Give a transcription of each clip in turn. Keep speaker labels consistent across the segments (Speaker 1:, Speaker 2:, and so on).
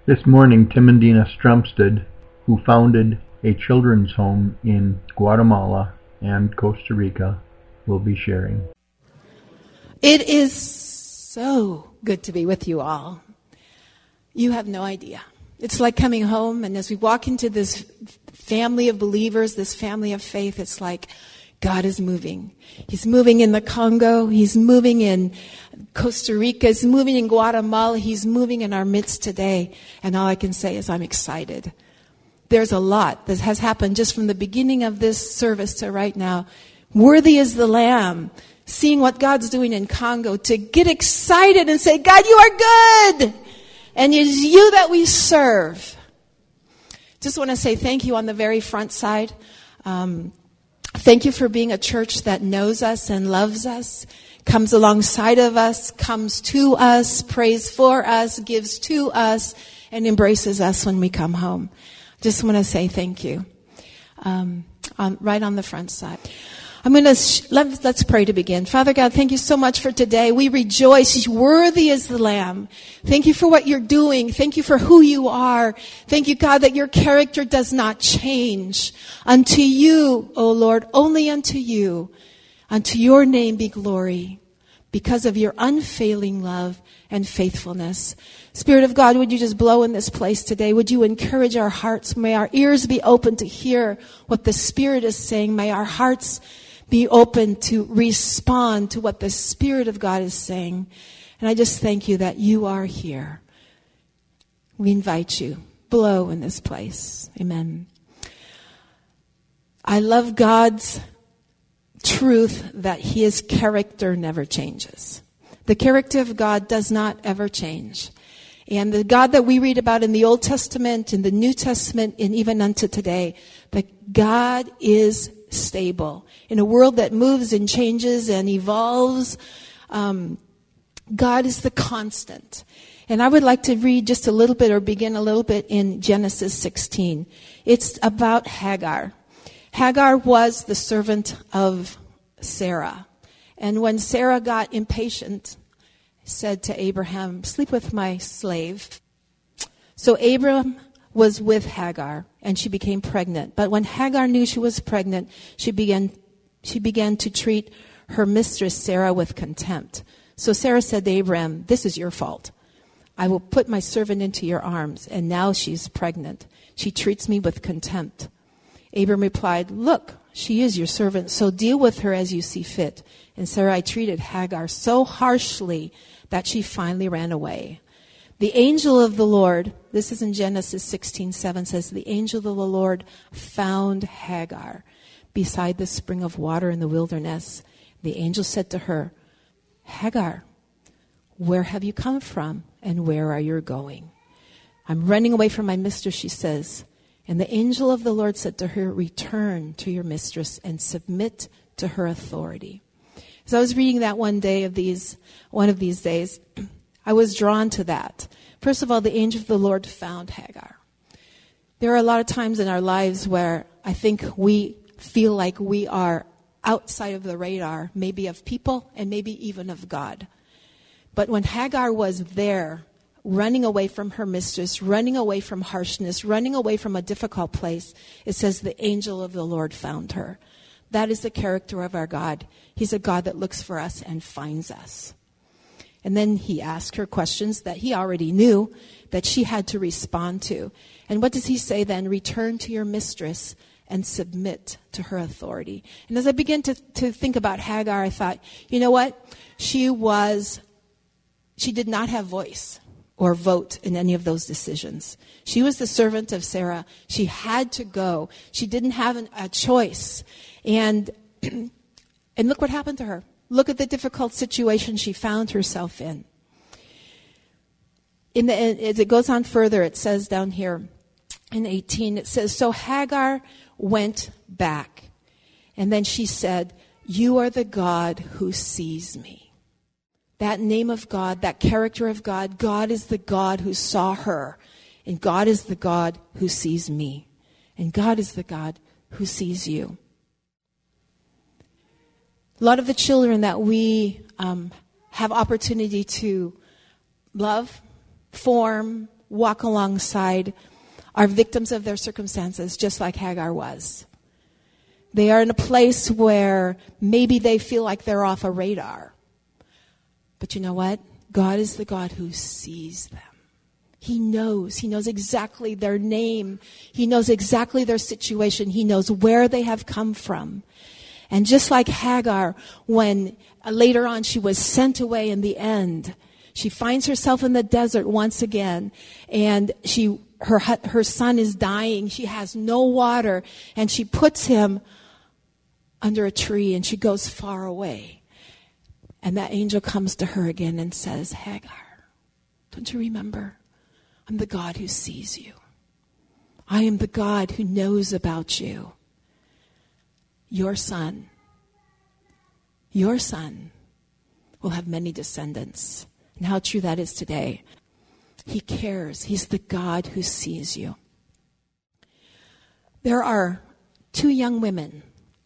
Speaker 1: This morning, Tim and Dina Strumstead, who founded a children's home in Guatemala and Costa Rica, will be sharing.
Speaker 2: It is so good to be with you all. You have no idea. It's like coming home, and as we walk into this family of believers, this family of faith, it's like God is moving. He's moving in the Congo. He's moving in Costa Rica. He's moving in Guatemala. He's moving in our midst today. And all I can say is I'm excited. There's a lot that has happened just from the beginning of this service to right now. Worthy is the Lamb. Seeing what God's doing in Congo, to get excited and say, God, you are good. And it is you that we serve. Just want to say thank you on the very front side. Thank you for being a church that knows us and loves us, comes alongside of us, comes to us, prays for us, gives to us, and embraces us when we come home. Just want to say thank you. Right on the front side. I'm going to let's pray to begin. Father God, thank you so much for today. We rejoice. Worthy is the Lamb. Thank you for what you're doing. Thank you for who you are. Thank you, God, that your character does not change. Unto you, O Lord, only unto you, unto your name be glory, because of your unfailing love and faithfulness. Spirit of God, would you just blow in this place today? Would you encourage our hearts? May our ears be open to hear what the Spirit is saying. May our hearts be open to respond to what the Spirit of God is saying. And I just thank you that you are here. We invite you. Blow in this place. Amen. I love God's truth that his character never changes. The character of God does not ever change. And the God that we read about in the Old Testament, in the New Testament, and even unto today, that God is stable. In a world that moves and changes and evolves, God is the constant. And I would like to read just a little bit or begin a little bit in Genesis 16. It's about Hagar. Hagar was the servant of Sarah. And when Sarah got impatient, said to Abraham, sleep with my slave. So Abram was with Hagar, and she became pregnant. But when Hagar knew she was pregnant, she began to treat her mistress Sarah with contempt. So Sarah said to Abraham, this is your fault. I will put my servant into your arms, and now she's pregnant. She treats me with contempt. Abram replied, look, she is your servant, so deal with her as you see fit. And Sarai treated Hagar so harshly that she finally ran away. The angel of the Lord, this is in Genesis 16:7, says, the angel of the Lord found Hagar beside the spring of water in the wilderness. The angel said to her, Hagar, where have you come from and where are you going? I'm running away from my mistress, she says. And the angel of the Lord said to her, return to your mistress and submit to her authority. As I was reading that one of these days, I was drawn to that. First of all, the angel of the Lord found Hagar. There are a lot of times in our lives where I think we feel like we are outside of the radar, maybe of people and maybe even of God. But when Hagar was there, running away from her mistress, running away from harshness, running away from a difficult place, it says the angel of the Lord found her. That is the character of our God. He's a God that looks for us and finds us. And then he asked her questions that he already knew that she had to respond to. And what does he say then? Return to your mistress and submit to her authority. And as I began to think about Hagar, I thought, you know what? She did not have voice or vote in any of those decisions. She was the servant of Sarah. She had to go. She didn't have a choice. And look what happened to her. Look at the difficult situation she found herself in. As it goes on further, it says down here in 18, it says, so Hagar went back. And then she said, you are the God who sees me. That name of God, that character of God, God is the God who saw her. And God is the God who sees me. And God is the God who sees you. A lot of the children that we have opportunity to love, form, walk alongside, are victims of their circumstances, just like Hagar was. They are in a place where maybe they feel like they're off a radar. But you know what? God is the God who sees them. He knows exactly their name. He knows exactly their situation. He knows where they have come from. And just like Hagar, when later on she was sent away in the end, she finds herself in the desert once again, and her son is dying. She has no water, and she puts him under a tree, and she goes far away. And that angel comes to her again and says, Hagar, don't you remember? I'm the God who sees you. I am the God who knows about you. Your son will have many descendants. And how true that is today. He cares. He's the God who sees you. There are 2 young women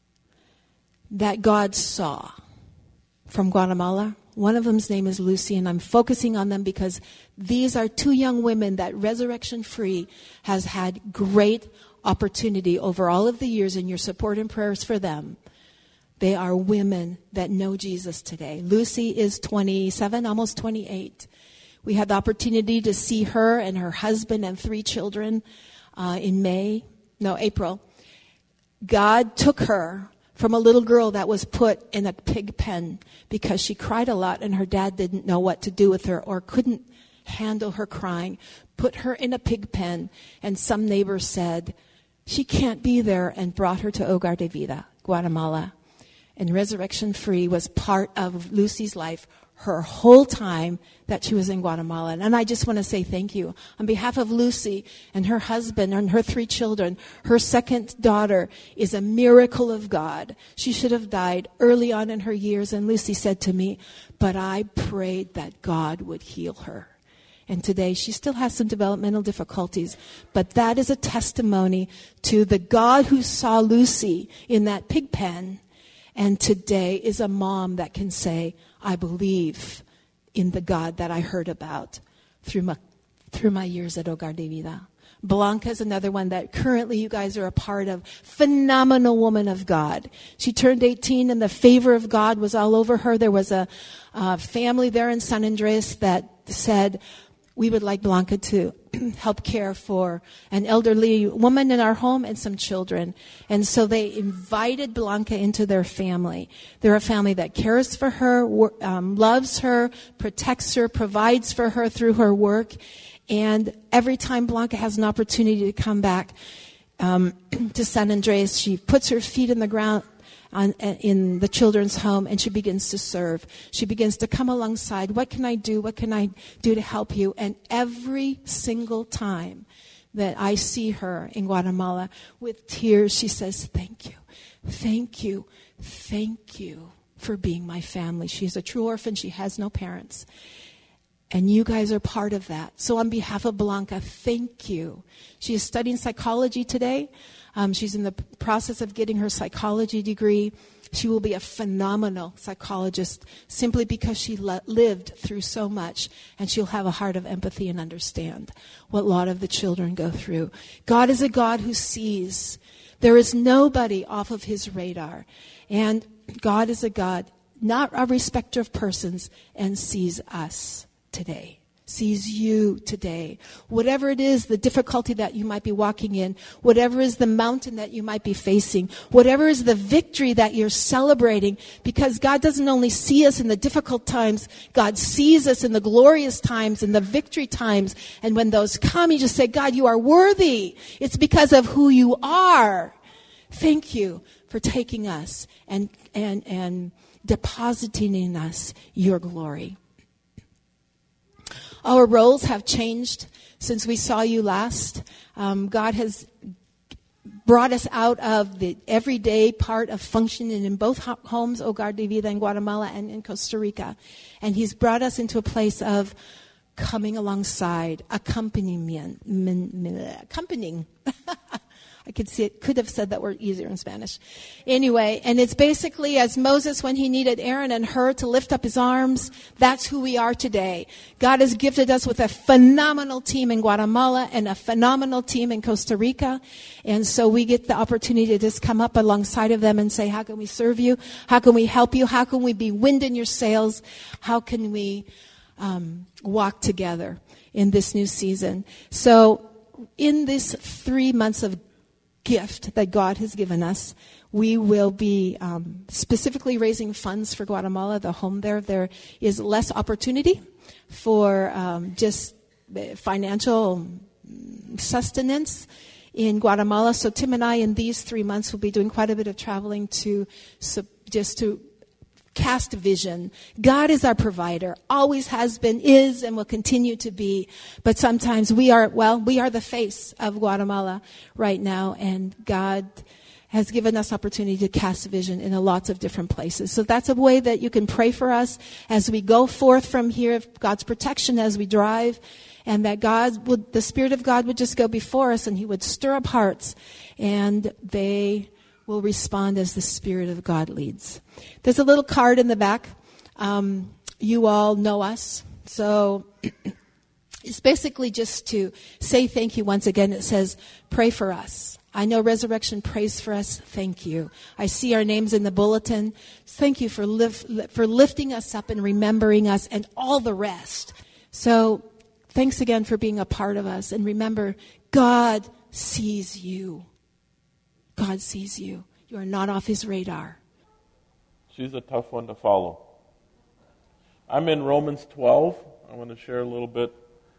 Speaker 2: that God saw from Guatemala. One of them's name is Lucy, and I'm focusing on them because these are 2 young women that Resurrection Free has had great opportunity over all of the years, in your support and prayers for them. They are women that know Jesus today. Lucy is 27, almost 28. We had the opportunity to see her and her husband and 3 children in April. God took her from a little girl that was put in a pig pen because she cried a lot and her dad didn't know what to do with her or couldn't handle her crying. Put her in a pig pen, and some neighbors said, she can't be there, and brought her to Hogar de Vida, Guatemala. And Resurrection Free was part of Lucy's life her whole time that she was in Guatemala. And I just want to say thank you. On behalf of Lucy and her husband and her 3 children, her second daughter is a miracle of God. She should have died early on in her years. And Lucy said to me, but I prayed that God would heal her. And today she still has some developmental difficulties. But that is a testimony to the God who saw Lucy in that pig pen, and today is a mom that can say, I believe in the God that I heard about through my years at Hogar de Vida. Blanca is another one that currently you guys are a part of. Phenomenal woman of God. She turned 18 and the favor of God was all over her. There was a family there in San Andres that said, we would like Blanca to help care for an elderly woman in our home and some children. And so they invited Blanca into their family. They're a family that cares for her, loves her, protects her, provides for her through her work. And every time Blanca has an opportunity to come back to San Andres, she puts her feet in the ground in the children's home, and she begins to serve. She begins to come alongside. What can I do? What can I do to help you? And every single time that I see her in Guatemala with tears, she says, thank you, thank you, thank you for being my family. She's a true orphan. She has no parents. And you guys are part of that. So on behalf of Blanca, thank you. She is studying psychology today. She's in the process of getting her psychology degree. She will be a phenomenal psychologist simply because she lived through so much, and she'll have a heart of empathy and understand what a lot of the children go through. God is a God who sees. There is nobody off of his radar. And God is a God, not a respecter of persons, and sees us today. Sees you today. Whatever it is, the difficulty that you might be walking in, whatever is the mountain that you might be facing, whatever is the victory that you're celebrating, because God doesn't only see us in the difficult times, God sees us in the glorious times, in the victory times. And when those come, you just say, God, you are worthy. It's because of who you are. Thank you for taking us and depositing in us your glory. Our roles have changed since we saw you last. God has brought us out of the everyday part of functioning in both homes, Hogar de Vida in Guatemala and in Costa Rica. And he's brought us into a place of coming alongside, accompanying. I could have said that word easier in Spanish. Anyway, and it's basically as Moses when he needed Aaron and Hur to lift up his arms, that's who we are today. God has gifted us with a phenomenal team in Guatemala and a phenomenal team in Costa Rica. And so we get the opportunity to just come up alongside of them and say, how can we serve you? How can we help you? How can we be wind in your sails? How can we walk together in this new season? So in this 3 months of gift that God has given us, we will be specifically raising funds for Guatemala, the home there. There is less opportunity for just financial sustenance in Guatemala. So Tim and I in these 3 months will be doing quite a bit of traveling to cast vision. God is our provider, always has been, is, and will continue to be. But sometimes we are the face of Guatemala right now, and God has given us opportunity to cast vision in lots of different places. So that's a way that you can pray for us as we go forth from here, God's protection as we drive, and that the Spirit of God would just go before us and He would stir up hearts, and they will respond as the Spirit of God leads. There's a little card in the back. You all know us. So it's basically just to say thank you once again. It says, pray for us. I know Resurrection prays for us. Thank you. I see our names in the bulletin. Thank you for lifting us up and remembering us and all the rest. So thanks again for being a part of us. And remember, God sees you. God sees you. You are not off His radar.
Speaker 3: She's a tough one to follow. I'm in Romans 12. I want to share a little bit.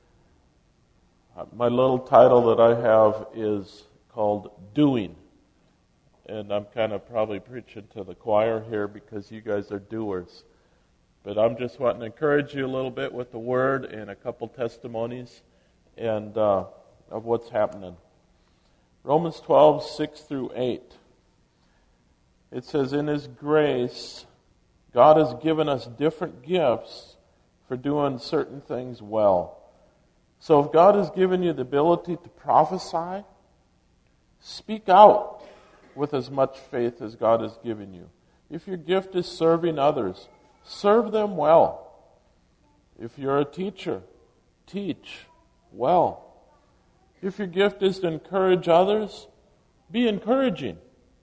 Speaker 3: My little title that I have is called Doing. And I'm kind of probably preaching to the choir here because you guys are doers. But I'm just wanting to encourage you a little bit with the Word and a couple testimonies and of what's happening. Romans 12, 6 through 8. It says, in His grace, God has given us different gifts for doing certain things well. So if God has given you the ability to prophesy, speak out with as much faith as God has given you. If your gift is serving others, serve them well. If you're a teacher, teach well. If your gift is to encourage others, be encouraging.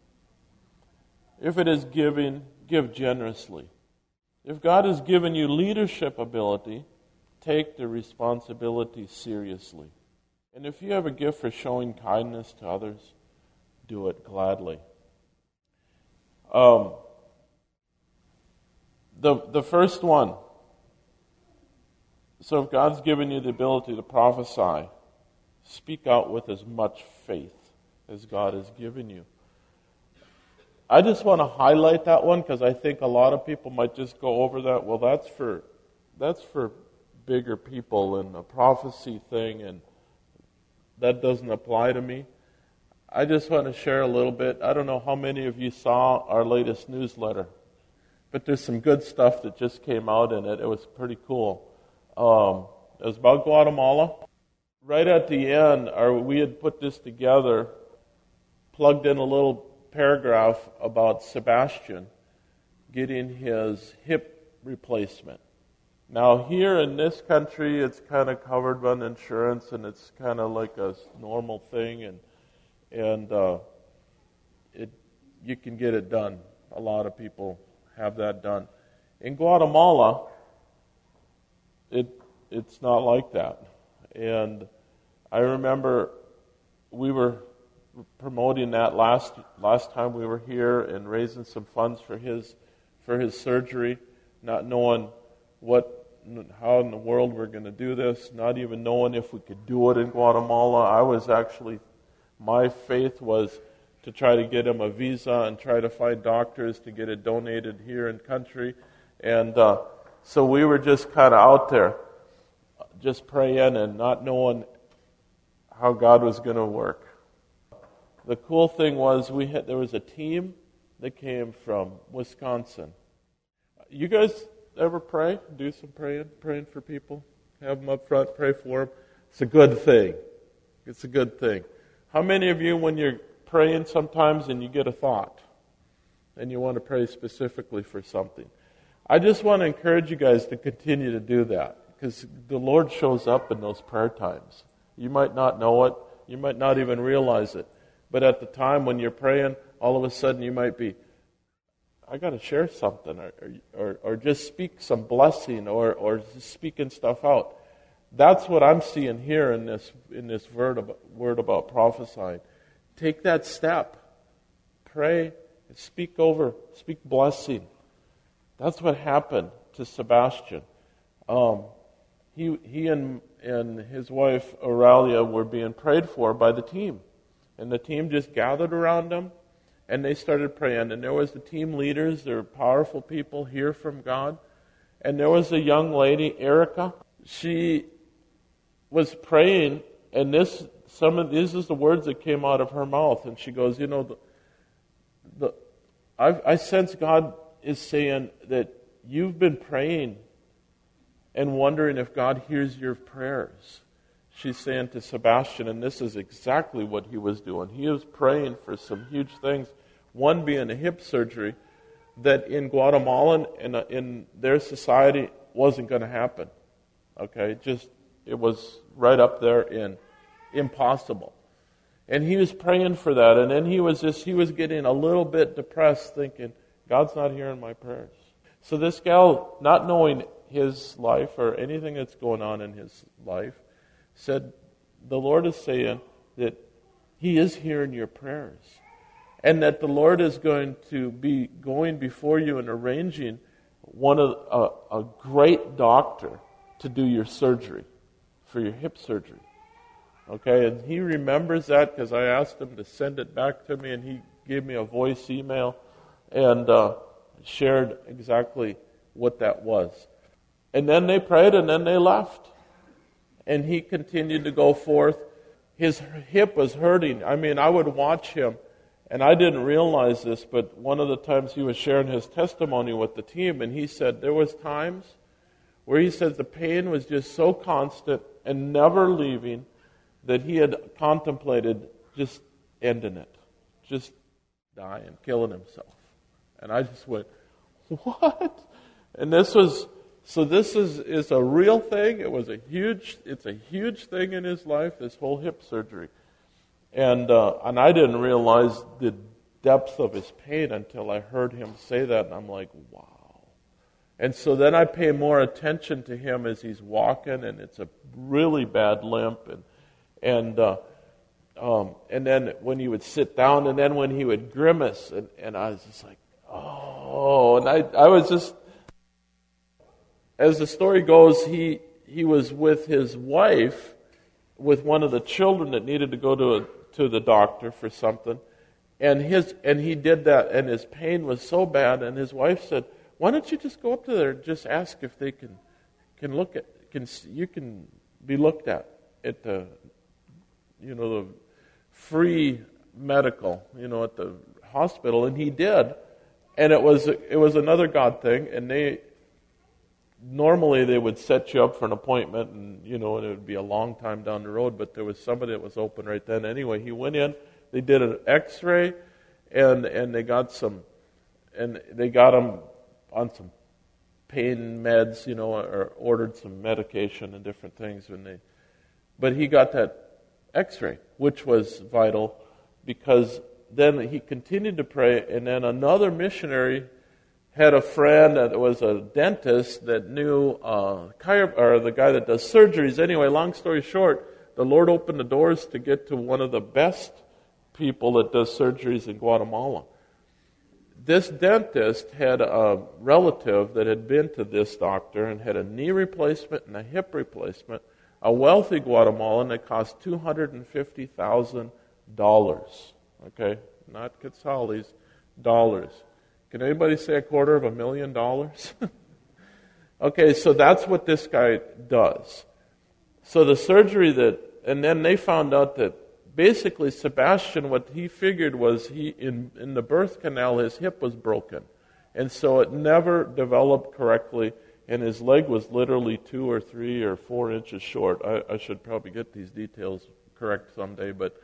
Speaker 3: If it is giving, give generously. If God has given you leadership ability, take the responsibility seriously. And if you have a gift for showing kindness to others, do it gladly. The first one. So if God's given you the ability to prophesy, speak out with as much faith as God has given you. I just want to highlight that one because I think a lot of people might just go over that. Well, that's for bigger people and a prophecy thing, and that doesn't apply to me. I just want to share a little bit. I don't know how many of you saw our latest newsletter, but there's some good stuff that just came out in it. It was pretty cool. It was about Guatemala. Right at the end, we had put this together, plugged in a little paragraph about Sebastian getting his hip replacement. Now here in this country, it's kind of covered by insurance, and it's kind of like a normal thing, and you can get it done. A lot of people have that done. In Guatemala, it's not like that. And I remember we were promoting that last time we were here and raising some funds for his surgery, not knowing how in the world we're going to do this, not even knowing if we could do it in Guatemala. My faith was to try to get him a visa and try to find doctors to get it donated here in country. And so we were just kind of out there, just praying and not knowing how God was going to work. The cool thing was there was a team that came from Wisconsin. You guys ever pray? Do some praying for people? Have them up front, pray for them. It's a good thing. It's a good thing. How many of you, when you're praying sometimes and you get a thought and you want to pray specifically for something. I just want to encourage you guys to continue to do that because the Lord shows up in those prayer times. You might not know it. You might not even realize it. But at the time when you're praying, all of a sudden you might be, I got to share something or just speak some blessing or just speaking stuff out. That's what I'm seeing here in this word about prophesying. Take that step. Pray. Speak blessing. That's what happened to Sebastian. He and his wife Aurelia were being prayed for by the team. And the team just gathered around him and they started praying. And there was the team leaders, they're powerful people, hear from God. And there was a young lady, Erica. She was praying, and this is the words that came out of her mouth. And she goes, I sense God is saying that you've been praying and wondering if God hears your prayers. She's saying to Sebastian, and this is exactly what he was doing. He was praying for some huge things, one being a hip surgery that in Guatemala and in their society wasn't going to happen. Okay, it was right up there in impossible. And he was praying for that, and then he was getting a little bit depressed, thinking, God's not hearing my prayers. So this gal, not knowing his life or anything that's going on in his life, said, the Lord is saying that He is hearing your prayers, and that the Lord is going to be going before you and arranging a great doctor to do your surgery, for your hip surgery. Okay, and he remembers that because I asked him to send it back to me, and he gave me a voice email and shared exactly what that was. And then they prayed, and then they left. And he continued to go forth. His hip was hurting. I mean, I would watch him, and I didn't realize this, but one of the times he was sharing his testimony with the team, and he said there was times where he said the pain was just so constant and never leaving that he had contemplated just ending it, just dying, killing himself. And I just went, what? And this is a real thing. It's a huge thing in his life, this whole hip surgery. And I didn't realize the depth of his pain until I heard him say that, and I'm like, wow. And so then I pay more attention to him as he's walking, and it's a really bad limp, and then when he would sit down, and then when he would grimace, and I was just like, oh, and I was just, as the story goes, he was with his wife, with one of the children that needed to go to the doctor for something, and he did that, and his pain was so bad, and his wife said, why don't you just go up to there and just ask if they can be looked at the the free medical, at the hospital, and he did, and it was another God thing, and normally they would set you up for an appointment, and and it would be a long time down the road, but there was somebody that was open right then. Anyway, he went in, they did an X-ray, and they got him on some pain meds, or ordered some medication and different things but he got that X-ray, which was vital, because then he continued to pray, and then another missionary had a friend that was a dentist that knew the guy that does surgeries. Anyway, long story short, the Lord opened the doors to get to one of the best people that does surgeries in Guatemala. This dentist had a relative that had been to this doctor and had a knee replacement and a hip replacement, a wealthy Guatemalan that cost $250,000. Okay, not quetzales, dollars. Can anybody say $250,000? Okay, so that's what this guy does. So the surgery and then they found out that basically Sebastian, what he figured was in the birth canal, his hip was broken. And so it never developed correctly, and his leg was literally 2 or 3 or 4 inches short. I should probably get these details correct someday, but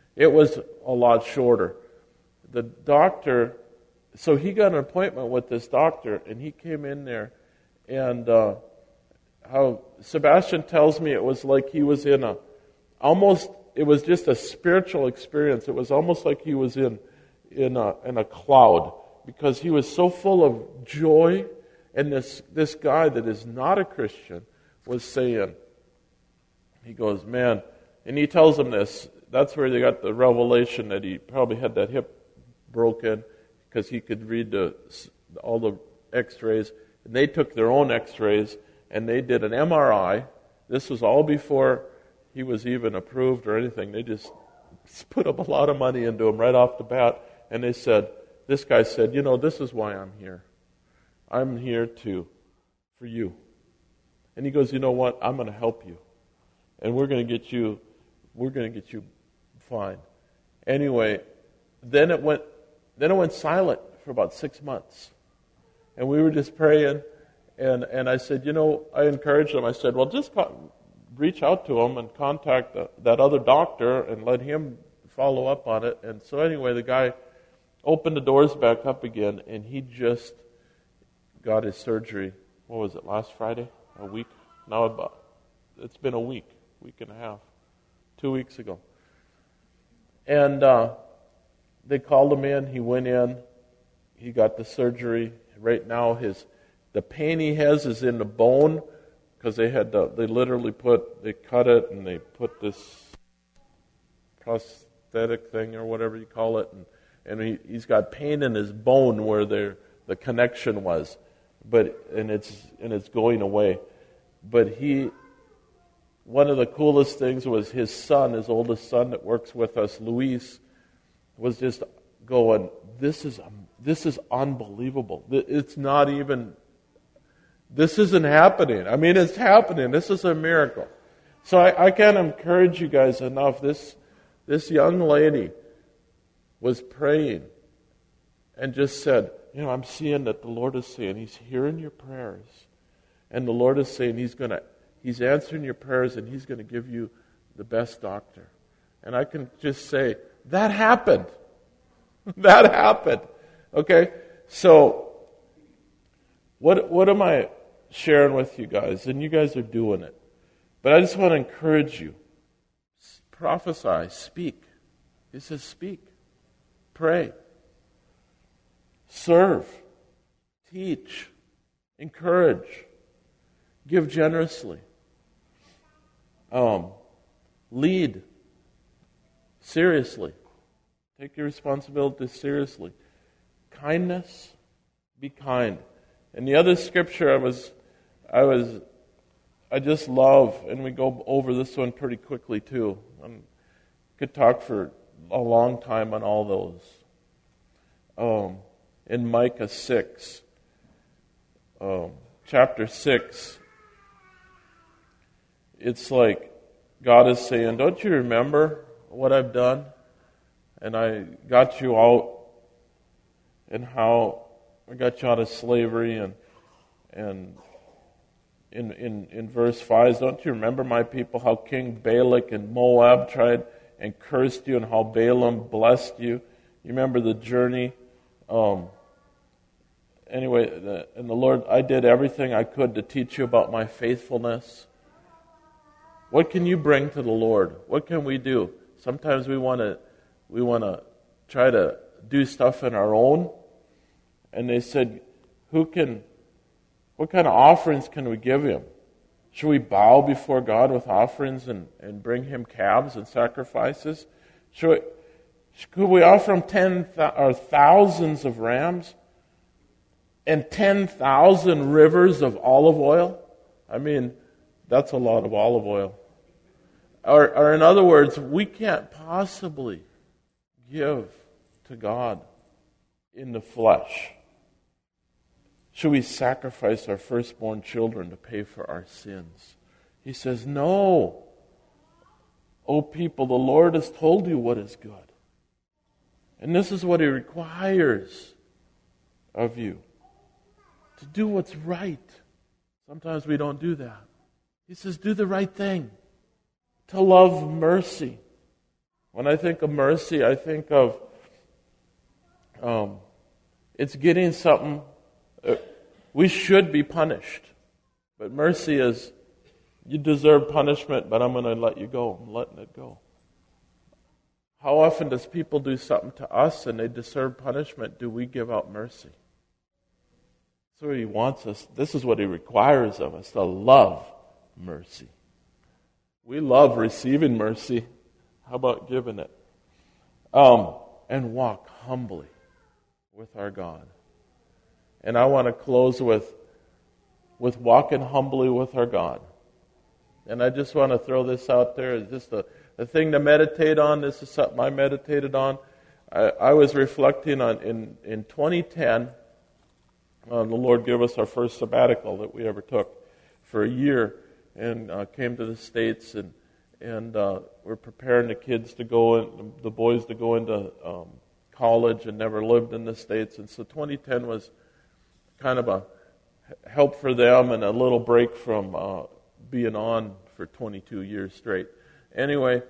Speaker 3: It was a lot shorter. The doctor, so he got an appointment with this doctor, and he came in there, and how Sebastian tells me it was like he was in it was just a spiritual experience. It was almost like he was in a cloud, because he was so full of joy. And this guy that is not a Christian was saying, he goes, man, and he tells him this. That's where they got the revelation that he probably had that hip broken, because he could read all the x-rays. And they took their own x-rays, and they did an MRI. This was all before he was even approved or anything. They just put up a lot of money into him right off the bat. And this guy said, this is why I'm here. I'm here for you. And he goes, you know what? I'm going to help you. And we're going to get you fine. Anyway, then it went silent for about 6 months. And we were just praying, and I said, I encouraged him. I said, well, just reach out to him and contact that other doctor and let him follow up on it. And so anyway, the guy opened the doors back up again, and he just got his surgery. What was it, last Friday? A week? No, it's been a week and a half, 2 weeks ago. And they called him in. He went in. He got the surgery. Right now, the pain he has is in the bone, because they literally cut it, and they put this prosthetic thing or whatever you call it, and he's got pain in his bone where the connection was, and it's going away. But one of the coolest things was his son, his oldest son that works with us, Luis, was just going, this is unbelievable. It's not even, this isn't happening. I mean, it's happening. This is a miracle. So I can't encourage you guys enough. This young lady was praying and just said, I'm seeing that the Lord is saying He's hearing your prayers. And the Lord is saying He's answering your prayers, and He's going to give you the best doctor. And I can just say, that happened. That happened. Okay? So, what am I sharing with you guys? And you guys are doing it. But I just want to encourage you. Prophesy. Speak. It says speak. Pray. Serve. Teach. Encourage. Give generously. Lead. Seriously. Take your responsibility seriously. Kindness. Be kind. And the other scripture I just love, and we go over this one pretty quickly too. I could talk for a long time on all those. In Micah 6, chapter 6, it's like God is saying, don't you remember what I've done? And I got you out, and how I got you out of slavery, and in verse 5, don't you remember my people, how King Balak and Moab tried and cursed you, and how Balaam blessed you? You remember the journey? Anyway, and the Lord, I did everything I could to teach you about my faithfulness. What can you bring to the Lord? What can we do? Sometimes we want to try to do stuff in our own. And they said, what kind of offerings can we give Him? Should we bow before God with offerings and bring Him calves and sacrifices? Could we offer Him thousands of rams and 10,000 rivers of olive oil? I mean, that's a lot of olive oil. Or in other words, we can't possibly give to God in the flesh. Should we sacrifice our firstborn children to pay for our sins? He says, no. O people, the Lord has told you what is good. And this is what He requires of you. To do what's right. Sometimes we don't do that. He says, do the right thing. To love mercy. When I think of mercy, I think of it's getting something. We should be punished. But mercy is, you deserve punishment, but I'm going to let you go. I'm letting it go. How often does people do something to us and they deserve punishment? Do we give out mercy? That's what He wants us. This is what He requires of us, to love mercy. We love receiving mercy. How about giving it? And walk humbly with our God. And I want to close with walking humbly with our God. And I just want to throw this out there as just a thing to meditate on. This is something I meditated on. I was reflecting on in 2010, the Lord gave us our first sabbatical that we ever took for a year, and came to the States, and we're preparing the kids to go, the boys to go into college, and never lived in the States. And so 2010 was kind of a help for them and a little break from being on for 22 years straight. Anyway,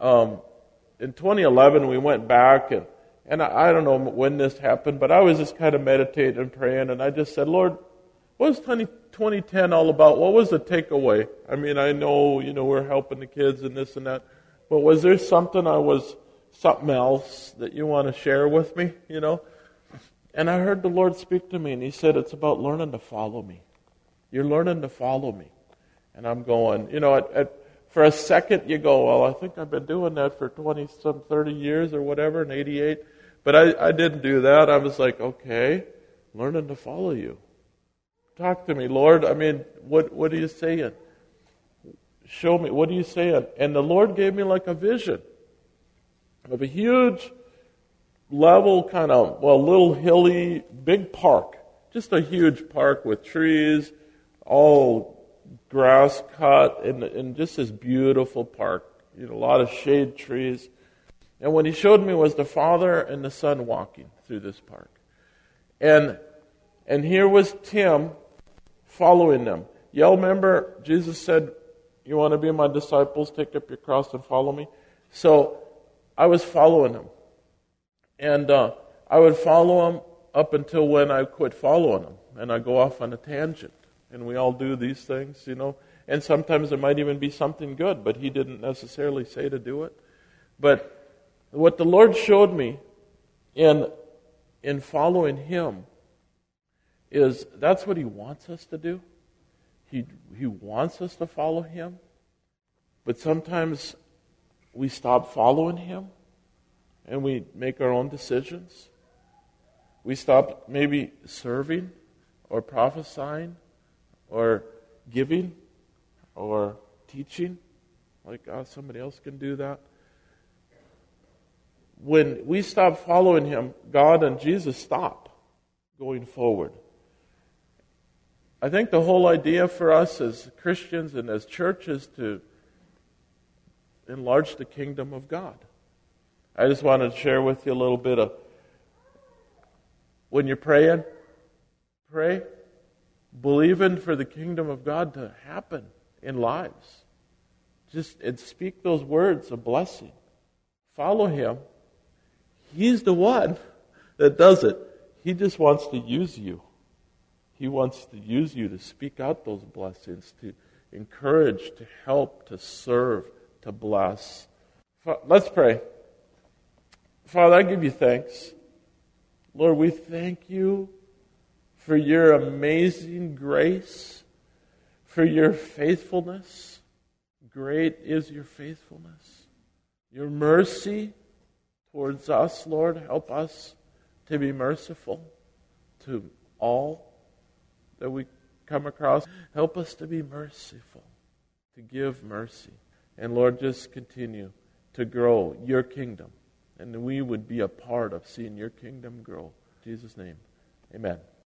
Speaker 3: in 2011 we went back, and I don't know when this happened, but I was just kind of meditating and praying, and I just said, Lord, what was 2010 all about? What was the takeaway? I mean, I know, we're helping the kids and this and that, but was there something else that you want to share with me, And I heard the Lord speak to me, and He said, it's about learning to follow me. You're learning to follow me. And I'm going, for a second you go, well, I think I've been doing that for 30 years or whatever, in 88. But I didn't do that. I was like, okay, learning to follow you. Talk to me, Lord. I mean, what are you saying? Show me, what are you saying? And the Lord gave me like a vision of a huge level little hilly, big park. Just a huge park with trees, all grass cut, and just this beautiful park. A lot of shade trees. And what He showed me was the Father and the Son walking through this park. And here was Tim following them. Y'all remember Jesus said, you want to be my disciples, take up your cross and follow me? So I was following Him. And I would follow Him up until when I quit following Him. And I go off on a tangent. And we all do these things, And sometimes there might even be something good, but He didn't necessarily say to do it. But what the Lord showed me in following Him is that's what He wants us to do. He wants us to follow Him. But sometimes we stop following Him and we make our own decisions. We stop maybe serving or prophesying or giving or teaching. Like, somebody else can do that. When we stop following Him, God and Jesus stop going forward. I think the whole idea for us as Christians and as churches to enlarge the kingdom of God. I just wanted to share with you a little bit of, when you're praying, pray, believing for the kingdom of God to happen in lives. And speak those words of blessing. Follow Him. He's the one that does it. He just wants to use you. He wants to use you to speak out those blessings, to encourage, to help, to serve, to bless. Let's pray. Father, I give You thanks. Lord, we thank You for Your amazing grace, for Your faithfulness. Great is Your faithfulness. Your mercy towards us, Lord, help us to be merciful to all that we come across. Help us to be merciful, to give mercy. And Lord, just continue to grow Your kingdom. And we would be a part of seeing Your kingdom grow. In Jesus' name, amen.